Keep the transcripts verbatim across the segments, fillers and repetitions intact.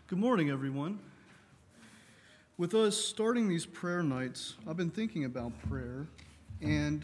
Good morning, everyone. With us starting these prayer nights, I've been thinking about prayer, and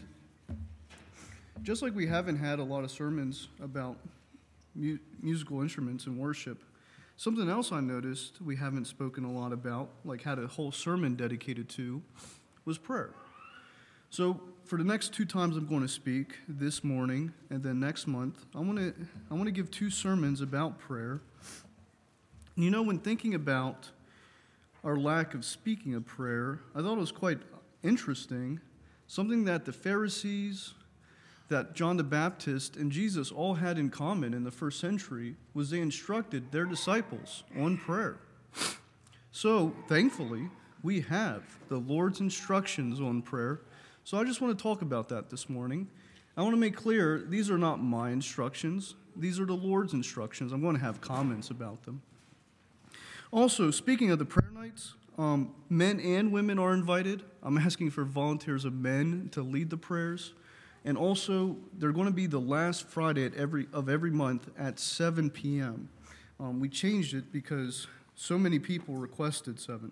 just like we haven't had a lot of sermons about mu- musical instruments and worship, something else I noticed we haven't spoken a lot about, like had a whole sermon dedicated to, was prayer. So for the next two times I'm going to speak, this morning and then next month, I want to I want to give two sermons about prayer. You know, when thinking about our lack of speaking of prayer, I thought it was quite interesting, something that the Pharisees, that John the Baptist, and Jesus all had in common in the first century was they instructed their disciples on prayer. So, thankfully, we have the Lord's instructions on prayer. So I just want to talk about that this morning. I want to make clear, these are not my instructions. These are the Lord's instructions. I'm going to have comments about them. Also, speaking of the prayer nights, um, men and women are invited. I'm asking for volunteers of men to lead the prayers. And also, they're going to be the last Friday at every, of every month at seven p.m. Um, we changed it because so many people requested seven.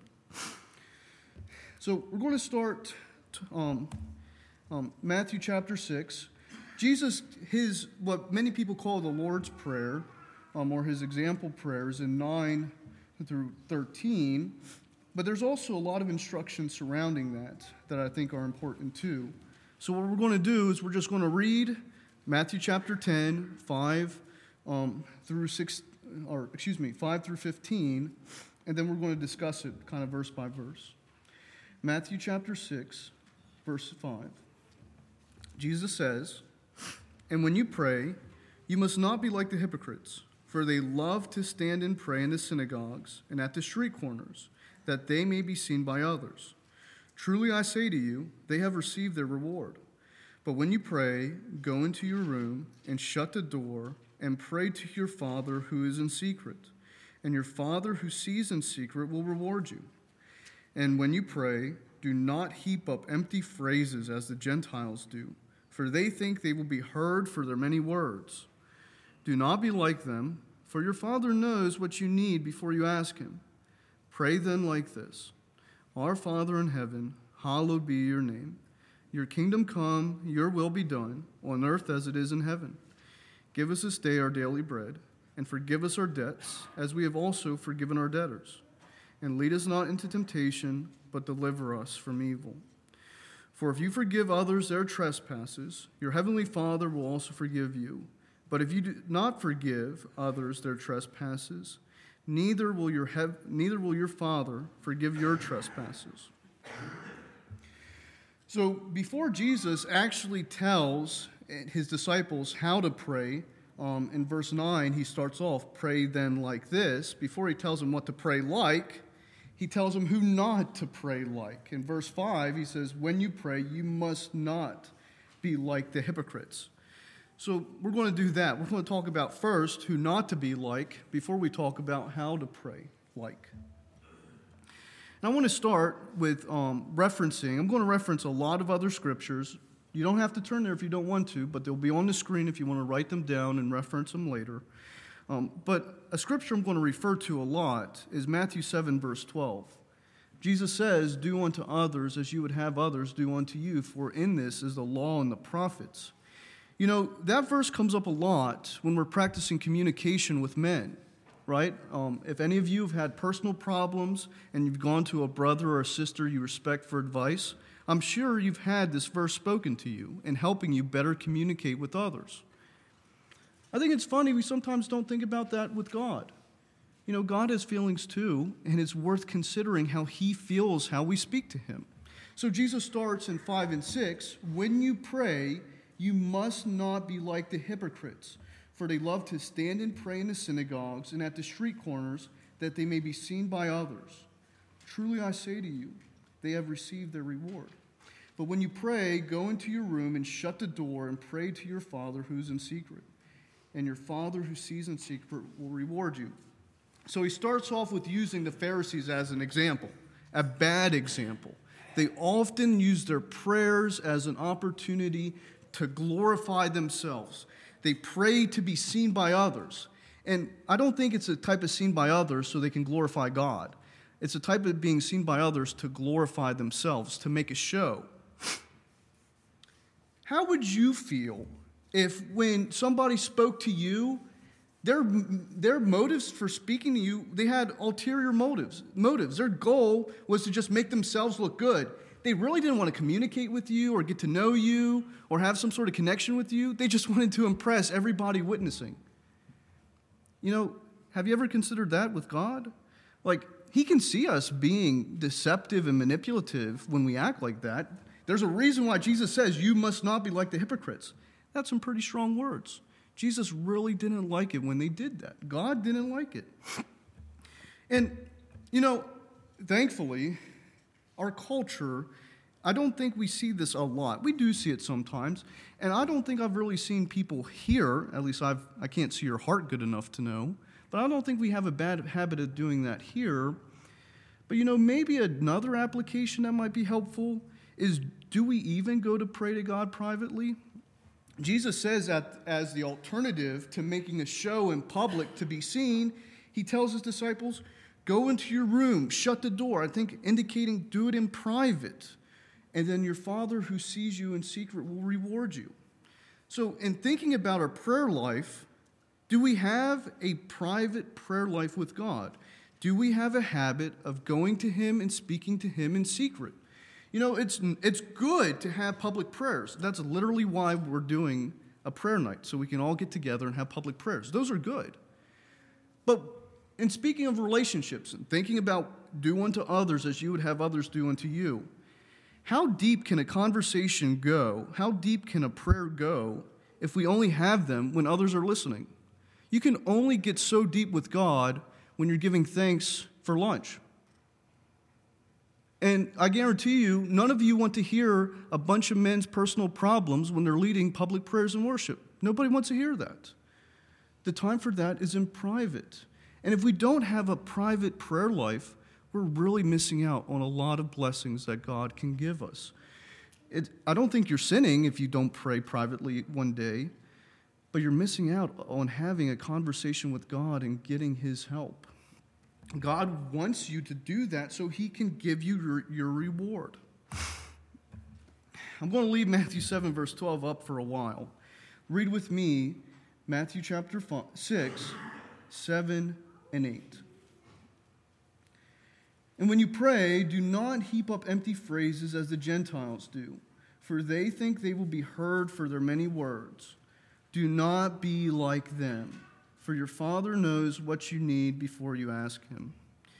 So we're going to start um, um, Matthew chapter six. Jesus, his what many people call the Lord's Prayer, um, or his example prayers in nine through thirteen, but there's also a lot of instructions surrounding that that I think are important too. So what we're going to do is we're just going to read Matthew chapter ten, five um, through six, or excuse me, five through fifteen, and then we're going to discuss it kind of verse by verse. Matthew chapter six, verse five. Jesus says, "And when you pray, you must not be like the hypocrites, for they love to stand and pray in the synagogues and at the street corners, that they may be seen by others. Truly I say to you, they have received their reward. But when you pray, go into your room and shut the door and pray to your Father who is in secret, and your Father who sees in secret will reward you. And when you pray, do not heap up empty phrases as the Gentiles do, for they think they will be heard for their many words. Do not be like them, for your Father knows what you need before you ask him. Pray then like this: Our Father in heaven, hallowed be your name. Your kingdom come, your will be done, on earth as it is in heaven. Give us this day our daily bread, and forgive us our debts, as we have also forgiven our debtors. And lead us not into temptation, but deliver us from evil. For if you forgive others their trespasses, your heavenly Father will also forgive you. But if you do not forgive others their trespasses, neither will your hev- neither will your Father forgive your trespasses." So before Jesus actually tells his disciples how to pray, um, in verse nine, he starts off, "Pray then like this." Before he tells them what to pray like, he tells them who not to pray like. In verse five, he says, "When you pray, you must not be like the hypocrites." So we're going to do that. We're going to talk about first who not to be like before we talk about how to pray like. And I want to start with um, referencing. I'm going to reference a lot of other scriptures. You don't have to turn there if you don't want to, but they'll be on the screen if you want to write them down and reference them later. Um, but a scripture I'm going to refer to a lot is Matthew seven, verse twelve. Jesus says, "Do unto others as you would have others do unto you, for in this is the law and the prophets." You know, that verse comes up a lot when we're practicing communication with men, right? Um, if any of you have had personal problems and you've gone to a brother or a sister you respect for advice, I'm sure you've had this verse spoken to you in helping you better communicate with others. I think it's funny we sometimes don't think about that with God. You know, God has feelings too, and it's worth considering how he feels, how we speak to him. So Jesus starts in five and six, "When you pray, you must not be like the hypocrites, for they love to stand and pray in the synagogues and at the street corners, that they may be seen by others. Truly I say to you, they have received their reward. But when you pray, go into your room and shut the door and pray to your Father who is in secret. And your Father who sees in secret will reward you." So he starts off with using the Pharisees as an example, a bad example. They often use their prayers as an opportunity to glorify themselves. They pray to be seen by others. And I don't think it's a type of seen by others so they can glorify God. It's a type of being seen by others to glorify themselves, to make a show. How would you feel if when somebody spoke to you, their, their motives for speaking to you, they had ulterior motives. Motives. Their goal was to just make themselves look good. They really didn't want to communicate with you or get to know you or have some sort of connection with you. They just wanted to impress everybody witnessing. You know, have you ever considered that with God? Like, he can see us being deceptive and manipulative when we act like that. There's a reason why Jesus says, you must not be like the hypocrites. That's some pretty strong words. Jesus really didn't like it when they did that. God didn't like it. And, you know, thankfully, our culture, I don't think we see this a lot. We do see it sometimes. And I don't think I've really seen people here, at least I've, I can't see your heart good enough to know, but I don't think we have a bad habit of doing that here. But, you know, maybe another application that might be helpful is, do we even go to pray to God privately? Jesus says that as the alternative to making a show in public to be seen, he tells his disciples, go into your room, shut the door. I think indicating do it in private. And then your Father who sees you in secret will reward you. So in thinking about our prayer life, do we have a private prayer life with God? Do we have a habit of going to him and speaking to him in secret? You know, it's it's good to have public prayers. That's literally why we're doing a prayer night, so we can all get together and have public prayers. Those are good. But in speaking of relationships and thinking about do unto others as you would have others do unto you, how deep can a conversation go? How deep can a prayer go if we only have them when others are listening? You can only get so deep with God when you're giving thanks for lunch. And I guarantee you, none of you want to hear a bunch of men's personal problems when they're leading public prayers and worship. Nobody wants to hear that. The time for that is in private. And if we don't have a private prayer life, we're really missing out on a lot of blessings that God can give us. It, I don't think you're sinning if you don't pray privately one day, but you're missing out on having a conversation with God and getting his help. God wants you to do that so he can give you your, your reward. I'm going to leave Matthew seven, verse twelve up for a while. Read with me Matthew chapter five, six, seven, and eight. And when you pray, do not heap up empty phrases as the Gentiles do, for they think they will be heard for their many words. Do not be like them, for your Father knows what you need before you ask him.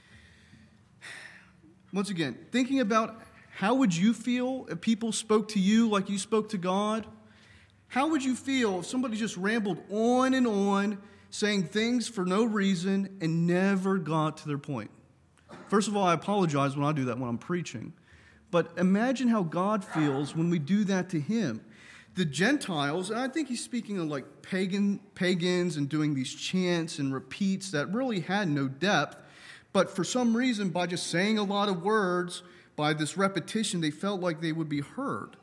Once again, thinking about how would you feel if people spoke to you like you spoke to God? How would you feel if somebody just rambled on and on, saying things for no reason and never got to their point? First of all, I apologize when I do that when I'm preaching. But imagine how God feels when we do that to him. The Gentiles, and I think he's speaking of like pagan pagans and doing these chants and repeats that really had no depth, but for some reason, by just saying a lot of words, by this repetition, they felt like they would be heard.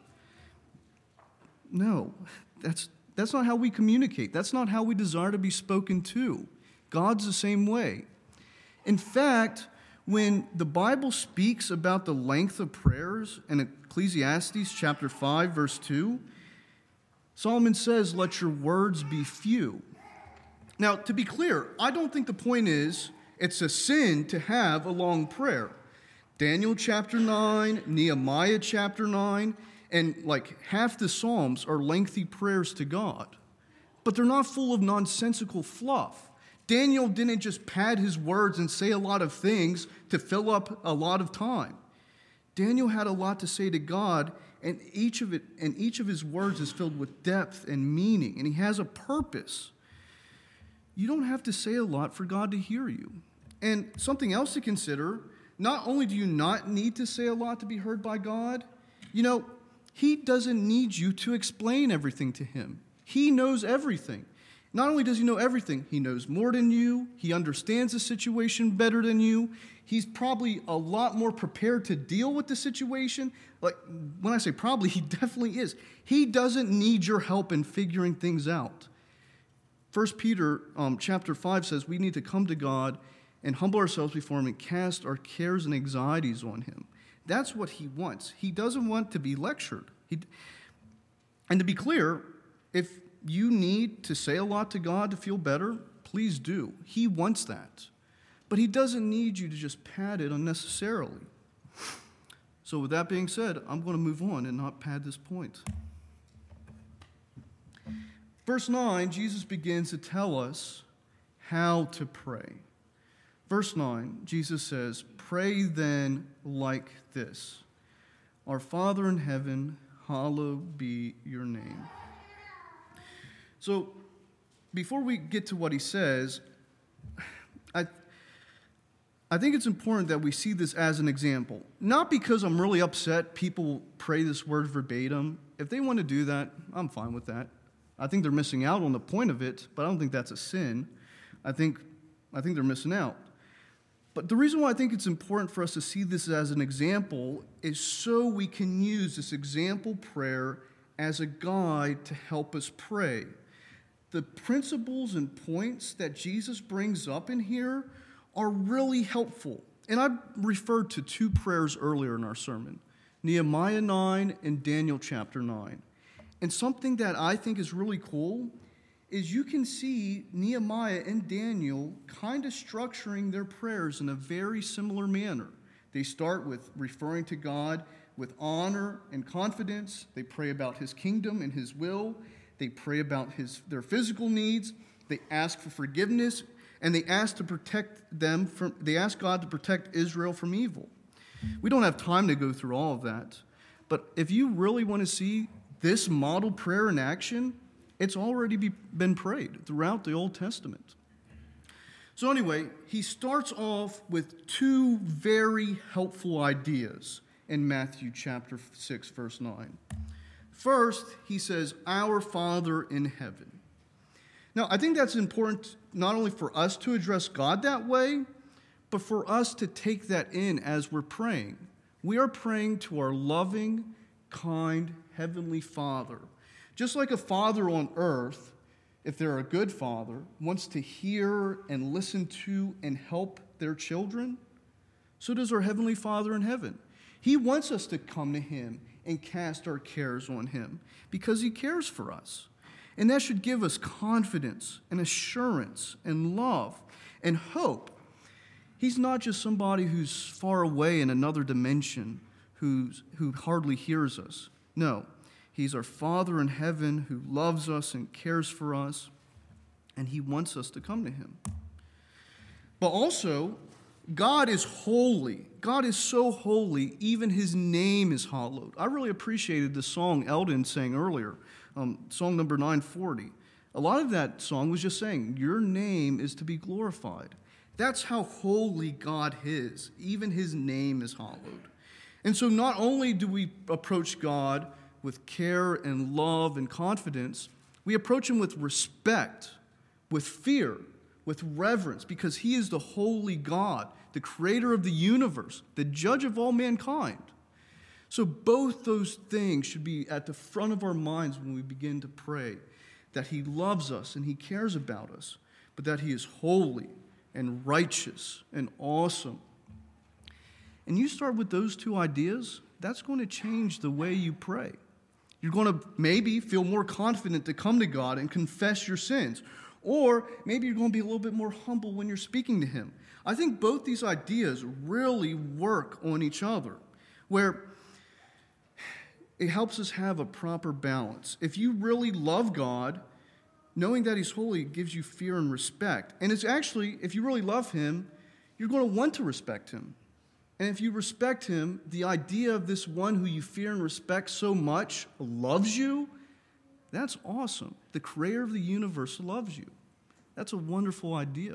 No, that's that's not how we communicate. That's not how we desire to be spoken to. God's the same way. In fact, when the Bible speaks about the length of prayers in Ecclesiastes chapter five, verse two, Solomon says, let your words be few. Now, to be clear, I don't think the point is it's a sin to have a long prayer. Daniel chapter nine, Nehemiah chapter nine, and like half the Psalms are lengthy prayers to God. But they're not full of nonsensical fluff. Daniel didn't just pad his words and say a lot of things to fill up a lot of time. Daniel had a lot to say to God, and each of it and each of his words is filled with depth and meaning, and he has a purpose. You don't have to say a lot for God to hear you. And something else to consider, not only do you not need to say a lot to be heard by God, you know, he doesn't need you to explain everything to him. He knows everything. Not only does he know everything, he knows more than you. He understands the situation better than you. He's probably a lot more prepared to deal with the situation. Like, when I say probably, he definitely is. He doesn't need your help in figuring things out. First Peter um, chapter five says we need to come to God and humble ourselves before him and cast our cares and anxieties on him. That's what he wants. He doesn't want to be lectured. He, and to be clear, if you need to say a lot to God to feel better, please do. He wants that. But he doesn't need you to just pad it unnecessarily. So with that being said, I'm going to move on and not pad this point. Verse nine, Jesus begins to tell us how to pray. Verse nine, Jesus says, "Pray then like this. Our Father in heaven, hallowed be your name." So before we get to what he says, I I think it's important that we see this as an example. Not because I'm really upset people pray this word verbatim. If they want to do that, I'm fine with that. I think they're missing out on the point of it, but I don't think that's a sin. I think, I think they're missing out. But the reason why I think it's important for us to see this as an example is so we can use this example prayer as a guide to help us pray. The principles and points that Jesus brings up in here are really helpful. And I referred to two prayers earlier in our sermon, Nehemiah nine and Daniel chapter nine. And something that I think is really cool is you can see Nehemiah and Daniel kind of structuring their prayers in a very similar manner. They start with referring to God with honor and confidence. They pray about his kingdom and his will. They pray about his their physical needs. They ask for forgiveness, and they ask to protect them from they ask God to protect Israel from evil. We don't have time to go through all of that, but if you really want to see this model prayer in action, it's already be, been prayed throughout the Old Testament. So anyway, he starts off with two very helpful ideas in Matthew chapter six, verse nine. First, he says, "Our Father in heaven." Now, I think that's important not only for us to address God that way, but for us to take that in as we're praying. We are praying to our loving, kind, Heavenly Father. Just like a father on earth, if they're a good father, wants to hear and listen to and help their children, so does our Heavenly Father in heaven. He wants us to come to him and cast our cares on him because he cares for us. And that should give us confidence and assurance and love and hope. He's not just somebody who's far away in another dimension who's, who hardly hears us. No, he's our Father in heaven who loves us and cares for us, and he wants us to come to him. But also, God is holy. God is so holy, even his name is hallowed. I really appreciated the song Eldon sang earlier, um, song number nine forty. A lot of that song was just saying, your name is to be glorified. That's how holy God is. Even his name is hallowed. And so not only do we approach God with care and love and confidence, we approach him with respect, with fear, with reverence, because he is the holy God, the creator of the universe, the judge of all mankind. So both those things should be at the front of our minds when we begin to pray, that he loves us and he cares about us, but that he is holy and righteous and awesome. And you start with those two ideas, that's going to change the way you pray. You're going to maybe feel more confident to come to God and confess your sins. Or maybe you're going to be a little bit more humble when you're speaking to him. I think both these ideas really work on each other, where it helps us have a proper balance. If you really love God, knowing that he's holy gives you fear and respect. And it's actually, if you really love him, you're going to want to respect him. And if you respect him, the idea of this one who you fear and respect so much loves you, that's awesome. The creator of the universe loves you. That's a wonderful idea.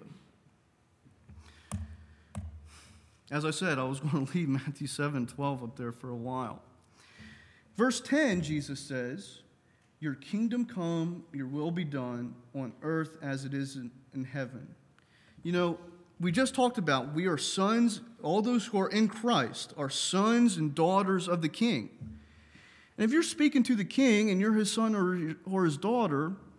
As I said, I was going to leave Matthew seven twelve up there for a while. Verse ten, Jesus says, your kingdom come, your will be done on earth as it is in, in heaven. You know, we just talked about we are sons, all those who are in Christ are sons and daughters of the King. And if you're speaking to the King and you're his son or, or his daughter,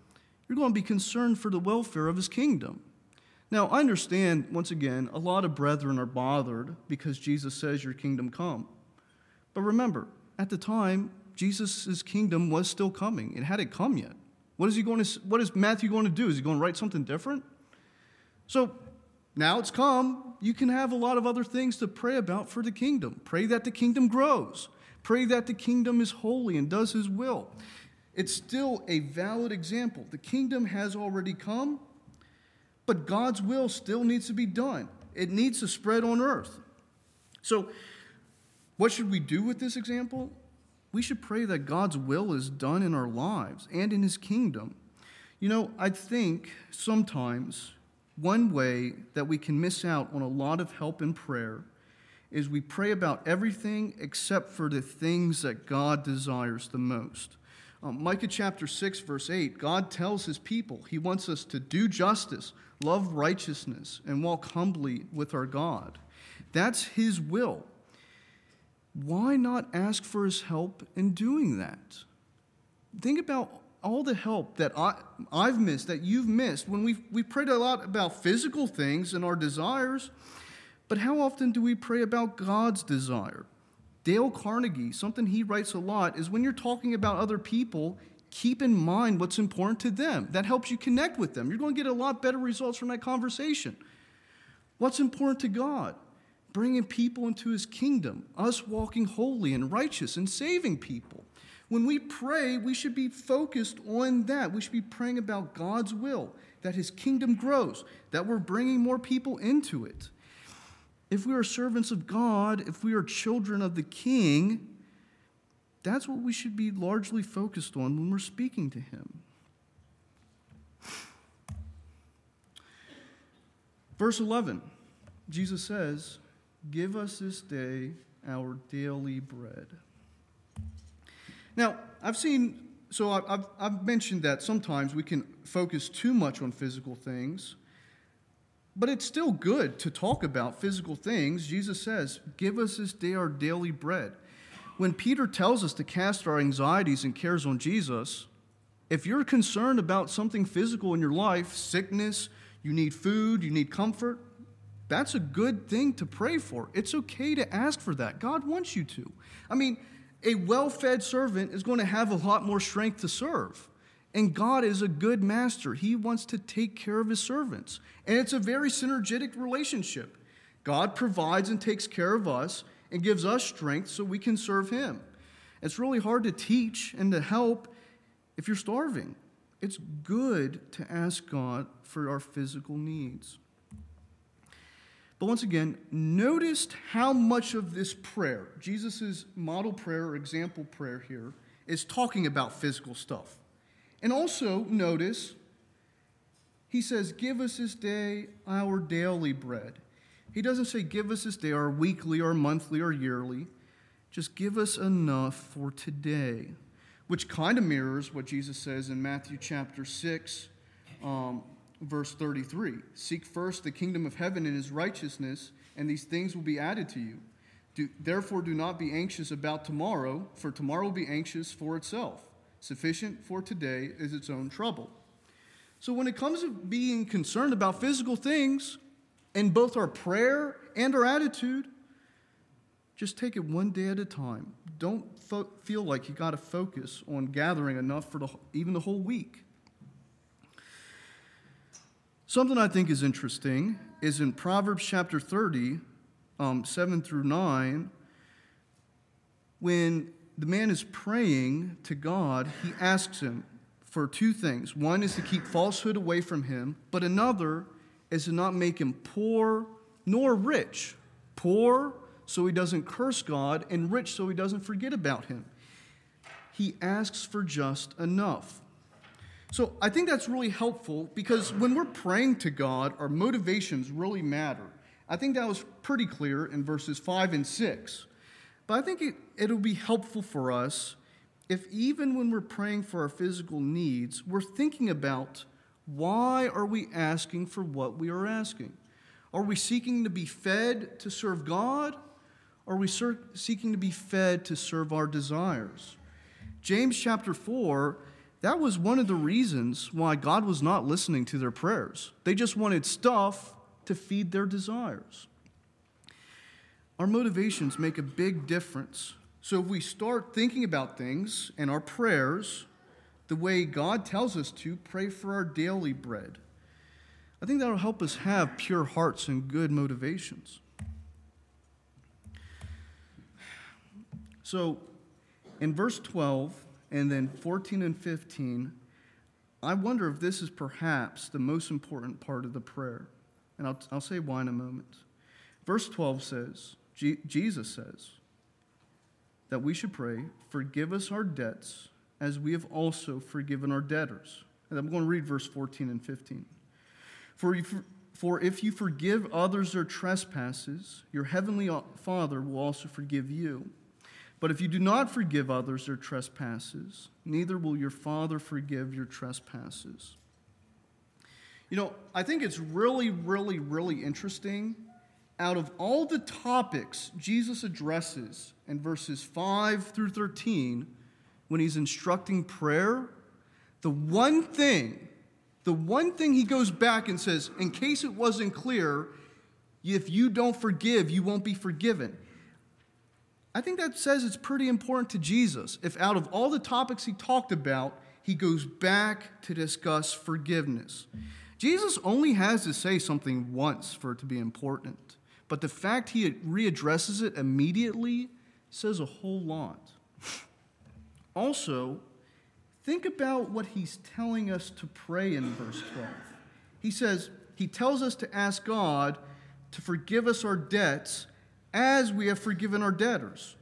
You're going to be concerned for the welfare of his kingdom. Now, I understand, once again, a lot of brethren are bothered because Jesus says your kingdom come. But remember, at the time, Jesus' kingdom was still coming. It hadn't come yet. What is he going to, what is Matthew going to do? Is he going to write something different? So now it's come. You can have a lot of other things to pray about for the kingdom. Pray that the kingdom grows. Pray that the kingdom is holy and does his will. It's still a valid example. The kingdom has already come, but God's will still needs to be done. It needs to spread on earth. So what should we do with this example? We should pray that God's will is done in our lives and in his kingdom. You know, I think sometimes one way that we can miss out on a lot of help in prayer is we pray about everything except for the things that God desires the most. Um, Micah chapter six, verse eight, God tells his people he wants us to do justice, love righteousness, and walk humbly with our God. That's his will. Why not ask for his help in doing that? Think about all the help that I, I've missed, that you've missed. When we've, we prayed a lot about physical things and our desires, but how often do we pray about God's desire? Dale Carnegie, something he writes a lot, is when you're talking about other people, keep in mind what's important to them. That helps you connect with them. You're going to get a lot better results from that conversation. What's important to God? Bringing people into his kingdom, us walking holy and righteous and saving people. When we pray, we should be focused on that. We should be praying about God's will, that his kingdom grows, that we're bringing more people into it. If we are servants of God, if we are children of the King, that's what we should be largely focused on when we're speaking to him. Verse eleven, Jesus says, "Give us this day our daily bread." Now, I've seen, so I've, I've mentioned that sometimes we can focus too much on physical things, but it's still good to talk about physical things. Jesus says, "Give us this day our daily bread." When Peter tells us to cast our anxieties and cares on Jesus, if you're concerned about something physical in your life, sickness, you need food, you need comfort, that's a good thing to pray for. It's okay to ask for that. God wants you to. I mean, a well-fed servant is going to have a lot more strength to serve. And God is a good master. He wants to take care of his servants. And it's a very synergetic relationship. God provides and takes care of us and gives us strength so we can serve him. It's really hard to teach and to help if you're starving. It's good to ask God for our physical needs. But once again, notice how much of this prayer, Jesus' model prayer or example prayer here, is talking about physical stuff. And also notice, he says, "Give us this day our daily bread." He doesn't say, "Give us this day our weekly or monthly or yearly." Just give us enough for today, which kind of mirrors what Jesus says in Matthew chapter six, um, verse thirty-three. "Seek first the kingdom of heaven and his righteousness, and these things will be added to you. Do, therefore do not be anxious about tomorrow, for tomorrow will be anxious for itself. Sufficient for today is its own trouble." So when it comes to being concerned about physical things, in both our prayer and our attitude, just take it one day at a time. Don't fo- feel like you got to focus on gathering enough for the, even the whole week. Something I think is interesting is in Proverbs chapter thirty, um, seven through nine, when the man is praying to God, he asks him for two things. One is to keep falsehood away from him, but another is to not make him poor nor rich. Poor so he doesn't curse God, and rich so he doesn't forget about him. He asks for just enough. So I think that's really helpful because when we're praying to God, our motivations really matter. I think that was pretty clear in verses five and six. But I think it, it'll be helpful for us if even when we're praying for our physical needs, we're thinking about why are we asking for what we are asking? Are we seeking to be fed to serve God? Or are we seeking to be fed to serve our desires? James chapter four that was one of the reasons why God was not listening to their prayers. They just wanted stuff to feed their desires. Our motivations make a big difference. So if we start thinking about things and our prayers the way God tells us to, pray for our daily bread, I think that will help us have pure hearts and good motivations. So in verse twelve and then fourteen and fifteen, I wonder if this is perhaps the most important part of the prayer. And I'll, I'll say why in a moment. Verse twelve says, G- Jesus says that we should pray, forgive us our debts as we have also forgiven our debtors. And I'm going to read verse fourteen and fifteen. For if, for if you forgive others their trespasses, your heavenly Father will also forgive you. But if you do not forgive others their trespasses, neither will your Father forgive your trespasses. You know, I think it's really, really, really interesting. Out of all the topics Jesus addresses in verses five through thirteen, when he's instructing prayer, the one thing, the one thing he goes back and says, in case it wasn't clear, if you don't forgive, you won't be forgiven. I think that says it's pretty important to Jesus. If out of all the topics he talked about, he goes back to discuss forgiveness. Jesus only has to say something once for it to be important. But the fact he readdresses it immediately says a whole lot. Also, think about what he's telling us to pray in verse twelve. He says, he tells us to ask God to forgive us our debts as we have forgiven our debtors.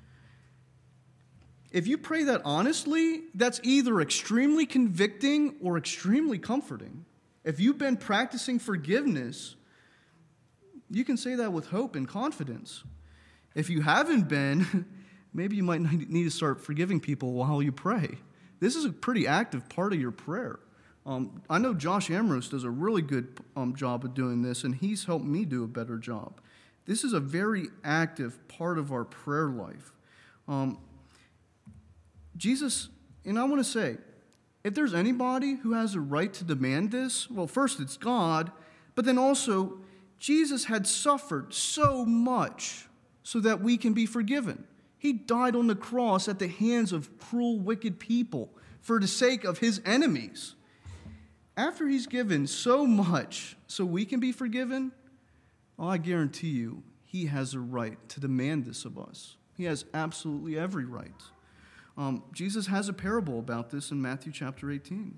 If you pray that honestly, that's either extremely convicting or extremely comforting. If you've been practicing forgiveness, you can say that with hope and confidence. If you haven't been, maybe you might need to start forgiving people while you pray. This is a pretty active part of your prayer. Um, I know Josh Ambrose does a really good um, job of doing this, and he's helped me do a better job. This is a very active part of our prayer life. Um, Jesus, and I want to say, if there's anybody who has a right to demand this, well, first it's God, but then also Jesus had suffered so much so that we can be forgiven. He died on the cross at the hands of cruel, wicked people for the sake of his enemies. After he's given so much so we can be forgiven, well, I guarantee you, he has a right to demand this of us. He has absolutely every right. Um, Jesus has a parable about this in Matthew chapter eighteen.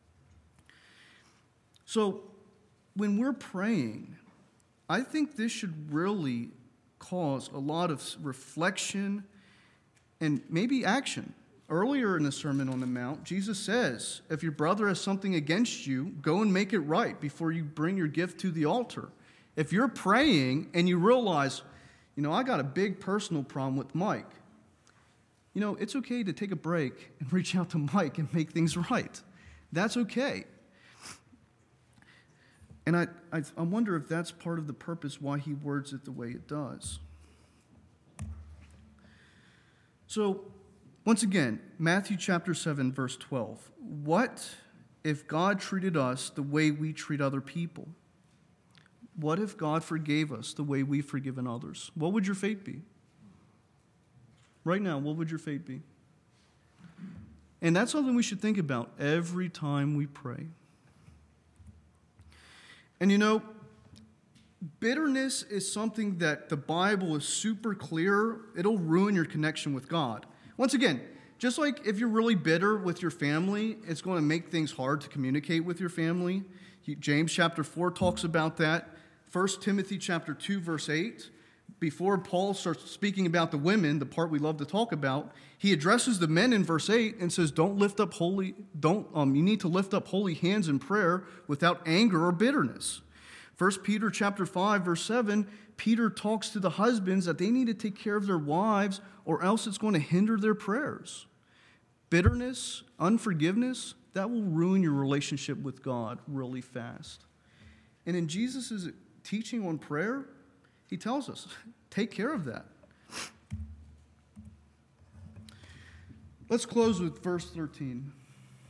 So when we're praying, I think this should really cause a lot of reflection and maybe action. Earlier in the Sermon on the Mount, Jesus says, if your brother has something against you, go and make it right before you bring your gift to the altar. If you're praying and you realize, you know, I got a big personal problem with Mike, you know, it's okay to take a break and reach out to Mike and make things right. That's okay. And I, I, I wonder if that's part of the purpose why he words it the way it does. So, once again, Matthew chapter seven, verse twelve. What if God treated us the way we treat other people? What if God forgave us the way we've forgiven others? What would your fate be? Right now, what would your fate be? And that's something we should think about every time we pray. And you know, bitterness is something that the Bible is super clear. It'll ruin your connection with God. Once again, just like if you're really bitter with your family, it's going to make things hard to communicate with your family. James chapter four talks about that. First Timothy chapter two, verse eight. Before Paul starts speaking about the women, the part we love to talk about, he addresses the men in verse eight and says, "Don't lift up holy. Don't. Um, you need to lift up holy hands in prayer without anger or bitterness." First Peter chapter five, verse seven. Peter talks to the husbands that they need to take care of their wives, or else it's going to hinder their prayers. Bitterness, unforgiveness, that will ruin your relationship with God really fast. And in Jesus' teaching on prayer, he tells us, take care of that. Let's close with verse thirteen.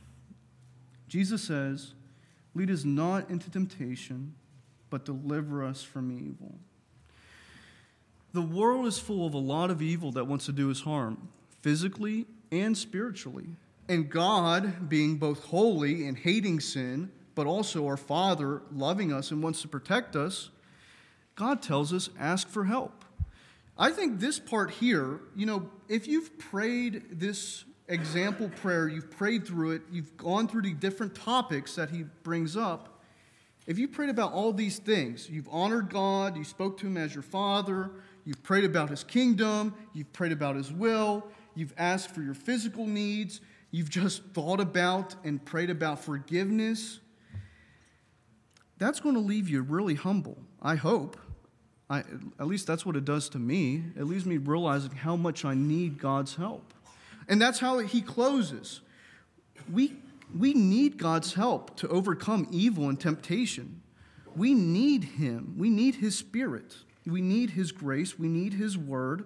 Jesus says, "Lead us not into temptation, but deliver us from evil." The world is full of a lot of evil that wants to do us harm, physically and spiritually. And God, being both holy and hating sin, but also our Father, loving us and wants to protect us, God tells us, ask for help. I think this part here, you know, if you've prayed this example prayer, you've prayed through it, you've gone through the different topics that he brings up, if you prayed about all these things, you've honored God, you spoke to him as your Father, you've prayed about his kingdom, you've prayed about his will, you've asked for your physical needs, you've just thought about and prayed about forgiveness, that's going to leave you really humble, I hope. I, at least that's what it does to me. It leaves me realizing how much I need God's help. And that's how he closes. We, we need God's help to overcome evil and temptation. We need him. We need his Spirit. We need his grace. We need his word.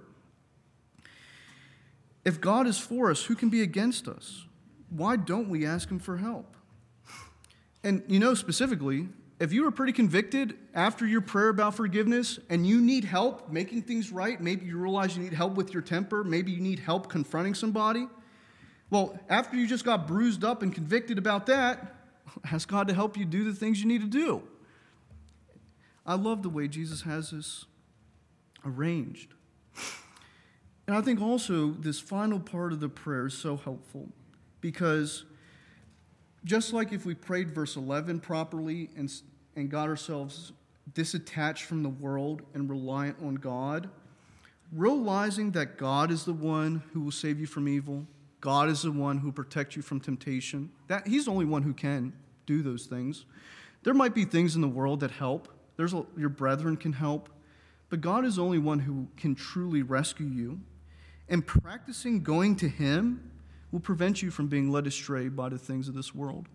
If God is for us, who can be against us? Why don't we ask him for help? And you know, specifically, if you were pretty convicted after your prayer about forgiveness and you need help making things right, maybe you realize you need help with your temper, maybe you need help confronting somebody, well, after you just got bruised up and convicted about that, ask God to help you do the things you need to do. I love the way Jesus has this arranged. And I think also this final part of the prayer is so helpful because just like if we prayed verse eleven properly and, and got ourselves disattached from the world and reliant on God, realizing that God is the one who will save you from evil, God is the one who will protect you from temptation, that he's the only one who can do those things. There might be things in the world that help. There's a, your brethren can help, but God is the only one who can truly rescue you. And practicing going to him will prevent you from being led astray by the things of this world.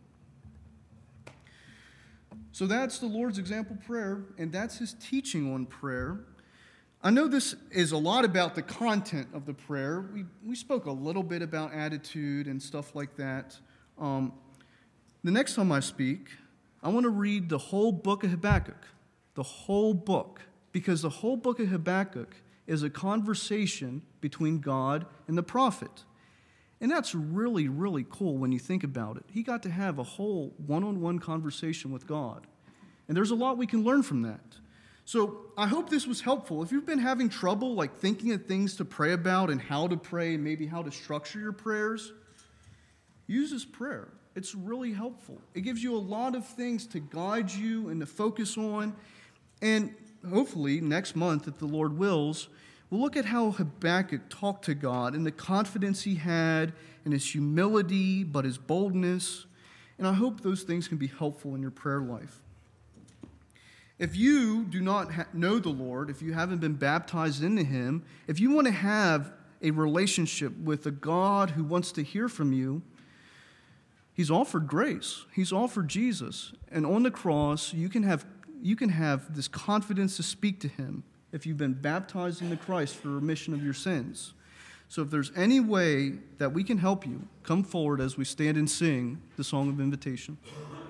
So that's the Lord's example prayer, and that's his teaching on prayer. I know this is a lot about the content of the prayer. We, we spoke a little bit about attitude and stuff like that. Um, the next time I speak, I want to read the whole book of Habakkuk, the whole book, because the whole book of Habakkuk is a conversation between God and the prophet. And that's really, really cool when you think about it. He got to have a whole one-on-one conversation with God. And there's a lot we can learn from that. So I hope this was helpful. If you've been having trouble like thinking of things to pray about and how to pray, and maybe how to structure your prayers, use this prayer. It's really helpful. It gives you a lot of things to guide you and to focus on. And hopefully next month, if the Lord wills, we'll look at how Habakkuk talked to God and the confidence he had and his humility, but his boldness. And I hope those things can be helpful in your prayer life. If you do not ha- know the Lord, if you haven't been baptized into him, if you want to have a relationship with a God who wants to hear from you, he's offered grace. He's offered Jesus. And on the cross, you can have you can have this confidence to speak to him if you've been baptized into Christ for remission of your sins. So if there's any way that we can help you, come forward as we stand and sing the song of invitation.